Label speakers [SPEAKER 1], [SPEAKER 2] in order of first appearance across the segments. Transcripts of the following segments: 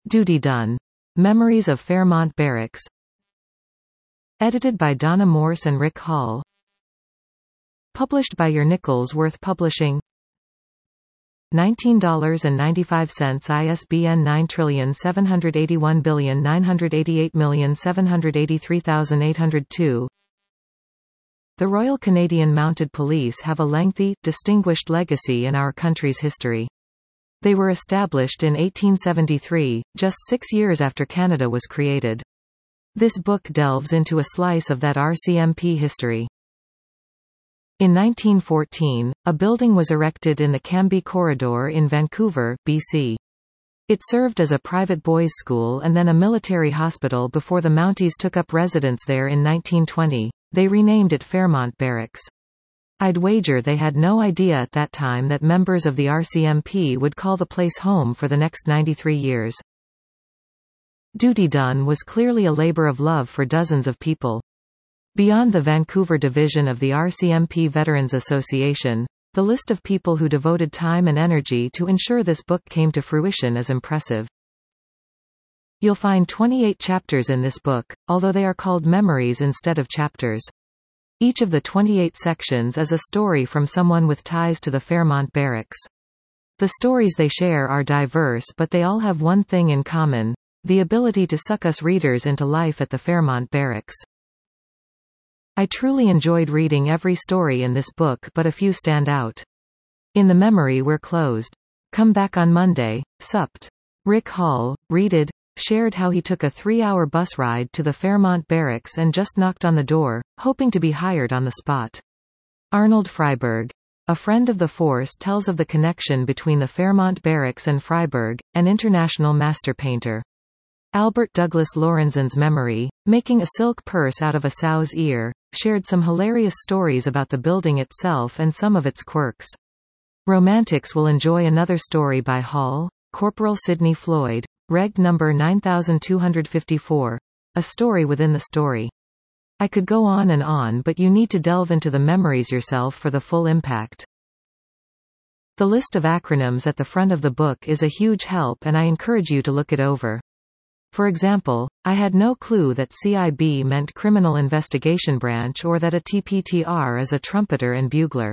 [SPEAKER 1] Duty Done. Memories of Fairmont Barracks. Edited by Donna Morse and Rick Hall. Published by Your Nicholsworth Publishing. $19.95 ISBN 9781988783832. The Royal Canadian Mounted Police have a lengthy, distinguished legacy in our country's history. They were established in 1873, just 6 years after Canada was created. This book delves into a slice of that RCMP history. In 1914, a building was erected in the Cambie Corridor in Vancouver, BC. It served as a private boys' school and then a military hospital before the Mounties took up residence there in 1920. They renamed it Fairmont Barracks. I'd wager they had no idea at that time that members of the RCMP would call the place home for the next 93 years. Duty Done was clearly a labor of love for dozens of people. Beyond the Vancouver division of the RCMP Veterans Association, the list of people who devoted time and energy to ensure this book came to fruition is impressive. You'll find 28 chapters in this book, although they are called memories instead of chapters. Each of the 28 sections is a story from someone with ties to the Fairmont Barracks. The stories they share are diverse, but they all have one thing in common: the ability to suck us readers into life at the Fairmont Barracks. I truly enjoyed reading every story in this book, but a few stand out. In the memory We're Closed. Come back on Monday, supped. Rick Hall, readed, shared how he took a 3-hour bus ride to the Fairmont Barracks and just knocked on the door, hoping to be hired on the spot. Arnold Freiberg. A friend of the force tells of the connection between the Fairmont Barracks and Freiberg, an international master painter. Albert Douglas Lorenzen's memory, Making a Silk Purse Out of a Sow's Ear, shared some hilarious stories about the building itself and some of its quirks. Romantics will enjoy another story by Hall, Corporal Sidney Floyd, Reg number 9254. A story within the story. I could go on, but you need to delve into the memories yourself for the full impact. The list of acronyms at the front of the book is a huge help, and I encourage you to look it over. For example, I had no clue that CIB meant Criminal Investigation Branch or that a TPTR is a trumpeter and bugler.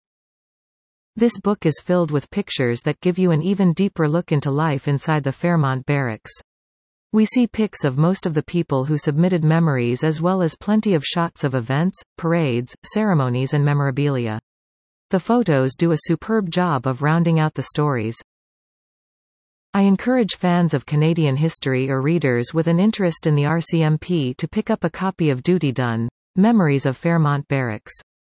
[SPEAKER 1] This book is filled with pictures that give you an even deeper look into life inside the Fairmont Barracks. We see pics of most of the people who submitted memories, as well as plenty of shots of events, parades, ceremonies and memorabilia. The photos do a superb job of rounding out the stories. I encourage fans of Canadian history or readers with an interest in the RCMP to pick up a copy of Duty Done, Memories of Fairmont Barracks.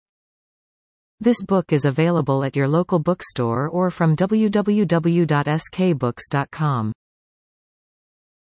[SPEAKER 1] This book is available at your local bookstore or from www.skbooks.com.